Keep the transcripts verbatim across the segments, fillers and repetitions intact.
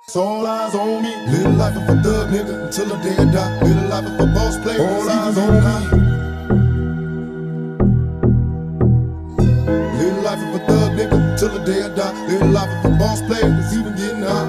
So all eyes on me. Live the life of a thug nigga until the day I die. Live the life of a boss player. All eyes on me. Live the life of a thug nigga till the day I die. Live the life of a boss player that's even getting high.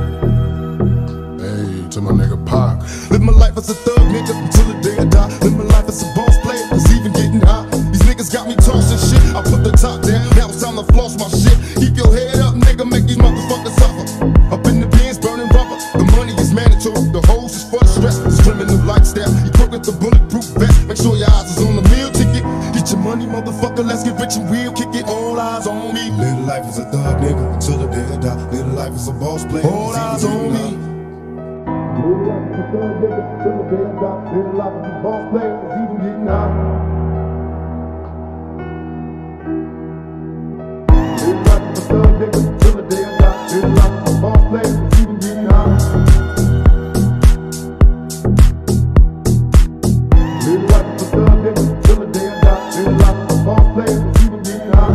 Hey, to my nigga Pac. Live my life as a thug nigga until the day I die. Live my life as a boss player that's even getting high. These niggas got me tossing shit. I put the top down. Now it's time to floss my shit. Keep your head up, nigga. Make these motherfuckers suffer. Up in the bins, burning rubber. The money is mandatory. The hose is for the stress. It's criminal lifestyle. Equipped with the bulletproof vest. Make sure your eyes is on the meal ticket. Get your money, motherfucker. Let's get rich and real. Kick it. All eyes on me. Live the life as a thug nigga until the day I die. Live the life as a boss player. All eyes on me. Live the life as a thug nigga till the day I die. Live the life as a boss player. It's even getting high. Live the life as a thug nigga till the day I die. Live the life as a boss player. It's even getting high. Live the life as a thug nigga till the day I die. Live the life as a boss player. It's even getting high.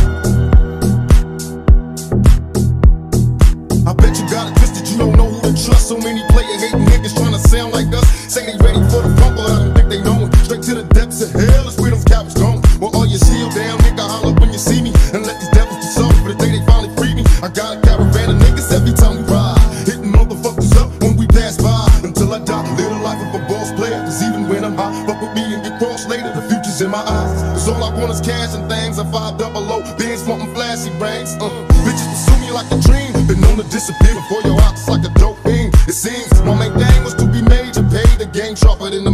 I bet you got it twisted. You don't know who to trust. So many player hating niggas trying to sound like us. Say they ready for the funk, but I don't think they know it. Straight to the depths of hell is where them cowards going. Well, all your shield down, nigga, holler when you see me. And let these devils be sorry for the day they finally free me. I got a caravan of niggas every time we ride. Hitting motherfuckers up when we pass by. Until I die, live the life of a boss player. Cause even when I'm high, fuck with me and get crossed later. The future's in my eyes. Cause all I want is cash and things. I five double O, Benz wanting flashy rings. Uh, bitches pursue me like a dream. Been known to disappear before your eyes like a dope fiend. It seems my main thing was to be major, pay the game sharper than the